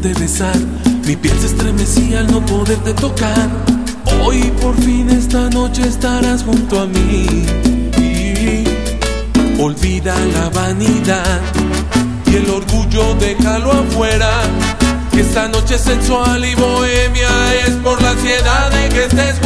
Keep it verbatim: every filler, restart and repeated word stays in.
poderte besar, mi piel se estremecía al no poderte tocar. Hoy por fin esta noche estarás junto a mí. Y olvida la vanidad y el orgullo, déjalo afuera, que esta noche sensual y bohemia es por la ansiedad de que estés